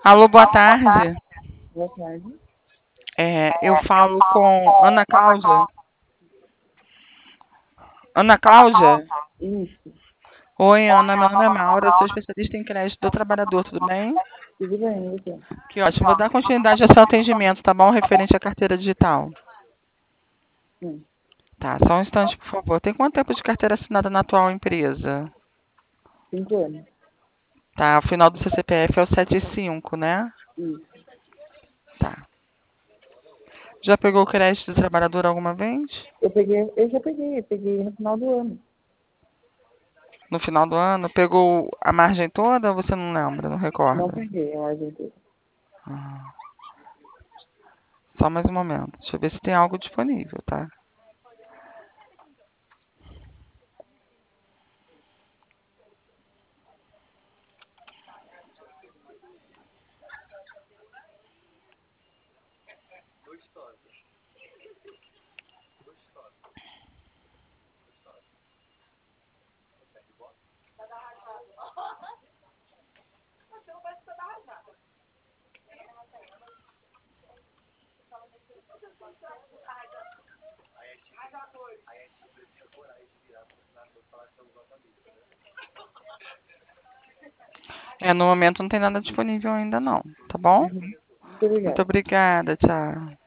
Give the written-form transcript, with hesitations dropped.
Alô, boa tarde. Boa tarde. Eu falo com Ana Cláudia. Ana Cláudia? Isso, Oi, Ana, meu nome é Maura, eu sou especialista em crédito do trabalhador, tudo bem? tudo bem, você? Que ótimo, vou dar continuidade ao seu atendimento, tá bom? Referente à carteira digital. Sim, Tá, só um instante, por favor. Tem quanto tempo de carteira assinada na atual empresa? 5 anos. Tá, o final do seu CPF é o 75, né? Isso. Tá. Já pegou o crédito do trabalhador alguma vez? Eu já peguei no final do ano. No final do ano? Pegou a margem toda ou você não lembra, não Não recorda? peguei a ordem inteira. Ah, só mais um momento. Deixa eu ver se tem algo disponível, tá? No momento não tem nada disponível ainda não, tá bom? Uhum. Muito Muito obrigada. obrigada, tchau.